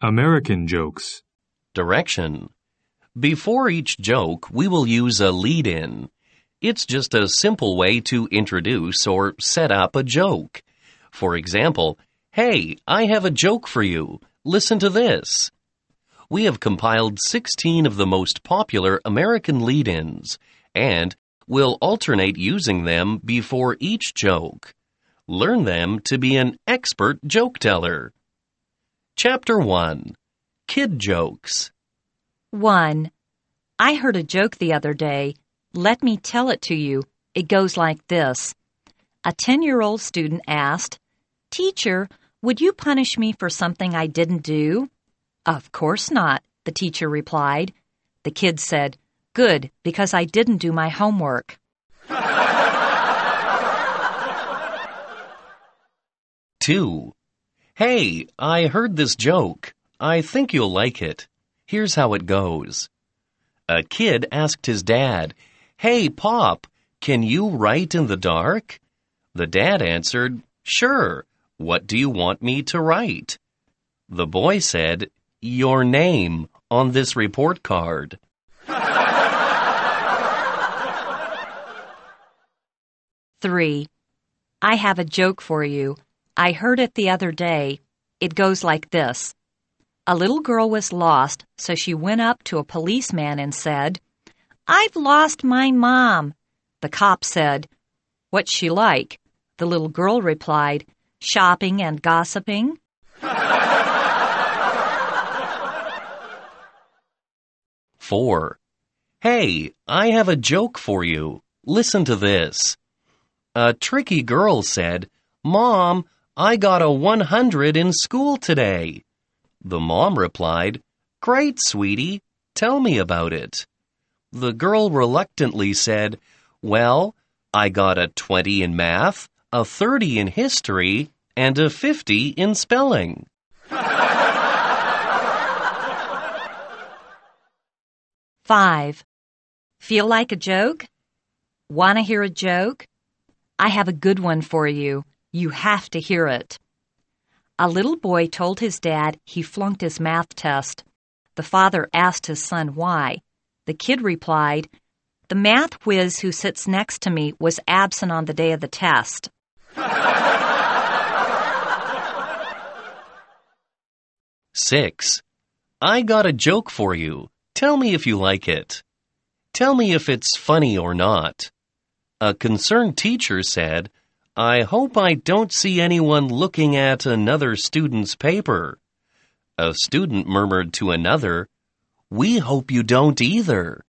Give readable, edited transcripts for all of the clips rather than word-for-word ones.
American jokes. Direction. Before each joke, we will use a lead-in. It's just a simple way to introduce or set up a joke. For example, "Hey, I have a joke for you. Listen to this." We have compiled 16 of the most popular American lead-ins, and we'll alternate using them before each joke. Learn them to be an expert joke teller. Chapter 1. Kid Jokes. 1. I heard a joke the other day. Let me tell it to you. It goes like this. A 10-year-old student asked, "Teacher, would you punish me for something I didn't do?" "Of course not," the teacher replied. The kid said, "Good, because I didn't do my homework." Two. Hey, I heard this joke. I think you'll like it. Here's how it goes. A kid asked his dad, "Hey, Pop, can you write in the dark?" The dad answered, "Sure. What do you want me to write?" The boy said, "Your name on this report card." 3. I have a joke for you. I heard it the other day. It goes like this. A little girl was lost, so she went up to a policeman and said, "I've lost my mom." The cop said, "What's she like?" The little girl replied, "Shopping and gossiping." 4. Hey, I have a joke for you. Listen to this. A tricky girl said, "Mom, I got a 100 in school today." The mom replied, "Great, sweetie. Tell me about it." The girl reluctantly said, "Well, I got a 20 in math, a 30 in history, and a 50 in spelling." 5. Feel like a joke? Want to hear a joke? I have a good one for you. You have to hear it. A little boy told his dad he flunked his math test. The father asked his son why. The kid replied, "The math whiz who sits next to me was absent on the day of the test." 6. I got a joke for you. Tell me if you like it. Tell me if it's funny or not. A concerned teacher said, "I hope I don't see anyone looking at another student's paper." A student murmured to another, "We hope you don't either."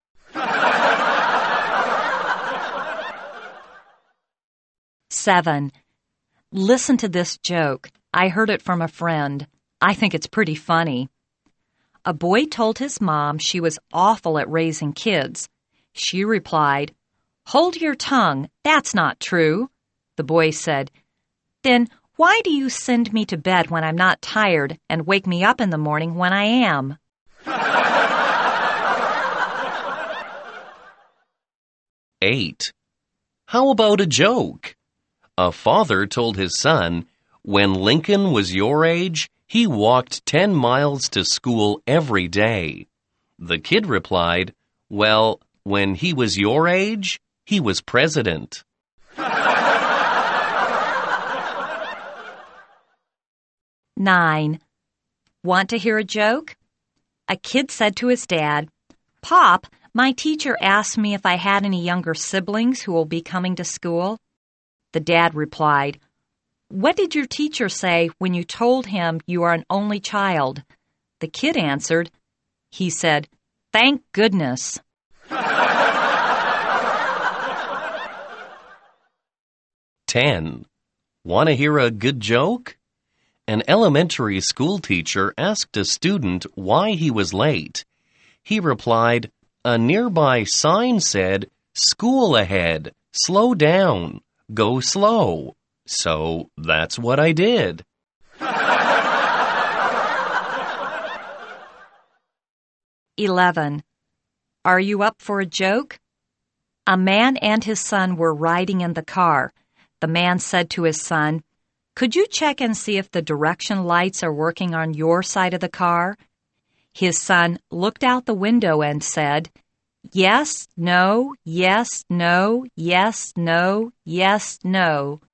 7. Listen to this joke. I heard it from a friend. I think it's pretty funny. A boy told his mom she was awful at raising kids. She replied, "Hold your tongue. That's not true." The boy said, "Then why do you send me to bed when I'm not tired and wake me up in the morning when I am?" 8. How about a joke? A father told his son, "When Lincoln was your age, he walked 10 miles to school every day." The kid replied, "Well, when he was your age, he was president." 9. Want to hear a joke? A kid said to his dad, "Pop, my teacher asked me if I had any younger siblings who will be coming to school." The dad replied, "What did your teacher say when you told him you are an only child?" The kid answered, "He said, 'Thank goodness.'" 10. Want to hear a good joke? An elementary school teacher asked a student why he was late. He replied, "A nearby sign said, 'School ahead, slow down, go slow.' So that's what I did." 11. Are you up for a joke? A man and his son were riding in the car. The man said to his son, Could you check and see if the direction lights are working on your side of the car? His son looked out the window and said, yes, no, yes, no, yes, no, yes, no.